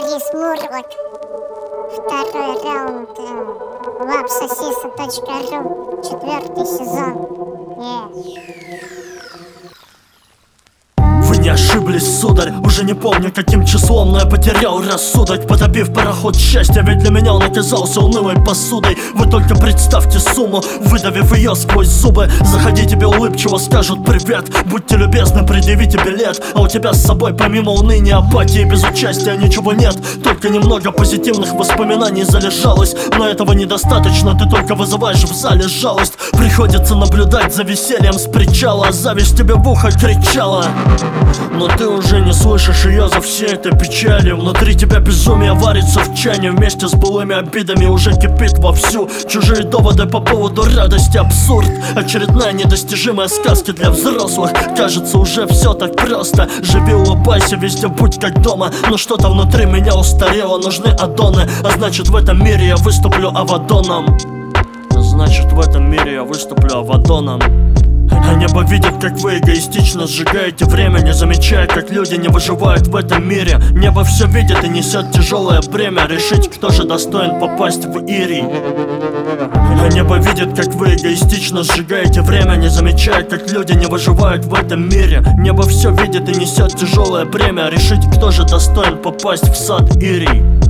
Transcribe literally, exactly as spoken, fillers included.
Борис Мурлок. Второй раунд. Вапсосиса точка ру. Четвертый сезон. Yeah. Вы не ошиблись, сударь, уже не помню каким числом, но я потерял рассудок, потопив пароход счастья, ведь для меня он оказался унылой посудой. Вы только представьте сумму, выдавив ее сквозь зубы. Заходи, тебе улыбчиво скажут привет, будьте любезны, предъявите билет. А у тебя с собой помимо уныния, апатии, без участия ничего нет. Только немного позитивных воспоминаний залежалось, но этого недостаточно, ты только вызываешь в зале жалость. Приходится наблюдать за весельем с причала, а зависть тебе в ухо кричала. Но ты уже не слышишь ее за всей этой печалью. Внутри тебя безумие варится в чане, вместе с былыми обидами уже кипит вовсю. Чужие доводы по поводу радости абсурд. Очередная недостижимая сказка для взрослых. Кажется, уже все так просто. Живи, улыбайся, везде будь как дома. Но что-то внутри меня устарело, нужны аддоны. А значит, в этом мире я выступлю Авадоном. Значит, в этом мире я выступлю Авадоном. А небо видит, как вы эгоистично сжигаете время, не замечая, как люди не выживают в этом мире. Небо все видит и несет тяжелое бремя решить, кто же достоин попасть в Ирий. А небо видит, как вы эгоистично сжигаете время, не замечая, как люди не выживают в этом мире. Небо все видит и несет тяжелое бремя решить, кто же достоин попасть в сад Ирий.